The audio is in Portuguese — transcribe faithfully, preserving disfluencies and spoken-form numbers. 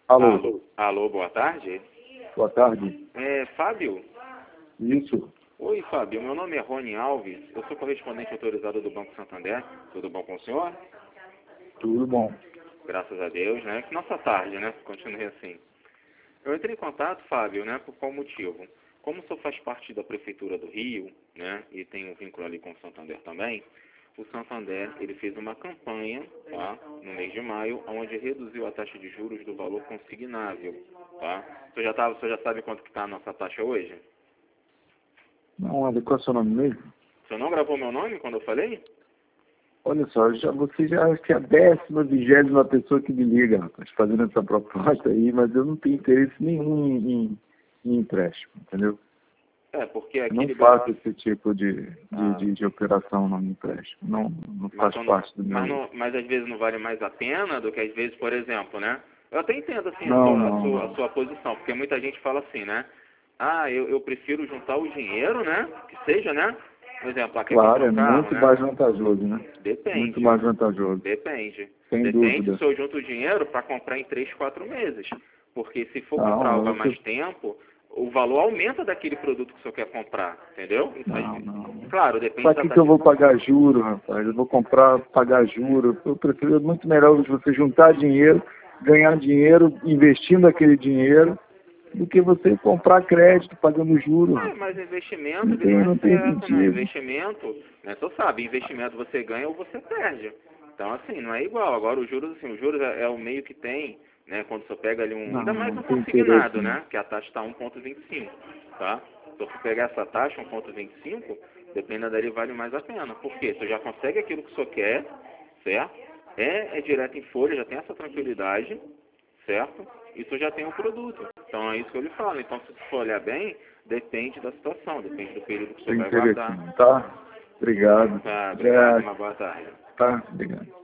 Alô. Alô, alô, boa tarde. Boa tarde. É, Fábio? Isso. Oi, Fábio, meu nome é Rony Alves, eu sou correspondente autorizado do Banco Santander. Tudo bom com o senhor? Tudo bom. Graças a Deus, né? Que nossa tarde, né? Continue assim. Eu entrei em contato, Fábio, né? Por qual motivo? Como o senhor faz parte da Prefeitura do Rio, né? E tem um vínculo ali com o Santander também, o Santander, ele fez uma campanha, tá? No mês de maio, onde reduziu a taxa de juros do valor consignável, tá? O senhor já, tá, o senhor já sabe quanto que está a nossa taxa hoje? Não, olha, qual é o seu nome mesmo? O senhor não gravou meu nome quando eu falei? Olha só, já, você já acho que é a décima, vigésima pessoa que me liga, rapaz, fazendo essa proposta aí, mas eu não tenho interesse nenhum em, em, em empréstimo, entendeu? É, porque Eu aqui... não libera- faço esse tipo de, de, Ah, de, de operação no empréstimo. Não, não mas, faz quando- parte do mas, meu... não- mas às vezes não vale mais a pena do que às vezes, por exemplo, né? Eu até entendo assim a Não, sua, a não, sua, a não. sua posição, porque muita gente fala assim, né? Ah, eu, eu prefiro juntar o dinheiro, né? Que seja, né? Por exemplo, ah, quer Claro, comprar é um carro, muito né? mais vantajoso, né? Muito Depende, mais vantajoso, depende. sem Depende se o dúvida. senhor junta o dinheiro para comprar em três, quatro meses. Porque se for comprar Não, algo há eu, mais tempo, o valor aumenta daquele produto que o senhor quer comprar, entendeu? Então, não, não. claro, depende Para da que, que eu taxa. vou pagar juro, rapaz? Eu vou comprar, pagar juro. Eu prefiro muito melhor você juntar dinheiro, ganhar dinheiro, investindo aquele dinheiro, do que você comprar crédito pagando juro, É, rapaz. mas investimento Não ele não tem, é não tem certo, né? sentido. Investimento, né? Você sabe, investimento você ganha ou você perde. Então, assim, não é igual. Agora, os juros, assim, os juros é, é o meio que tem, né? Quando você pega ali um, Não, ainda mais não um tem interesse, consignado, não. né? Que a taxa está um vírgula vinte e cinco, tá? Se você pegar essa taxa, um vírgula vinte e cinco, dependendo dali, vale mais a pena. Por quê? Você já consegue aquilo que você quer, certo? É, é direto em folha, já tem essa tranquilidade, certo? Isso já tem um produto. Então é isso que eu lhe falo. Então, se você for olhar bem, depende da situação, depende do período que você Tem vai interesse, guardar. não, tá? Obrigado. Tá, obrigado, Já, uma boa tarde. tá, obrigado.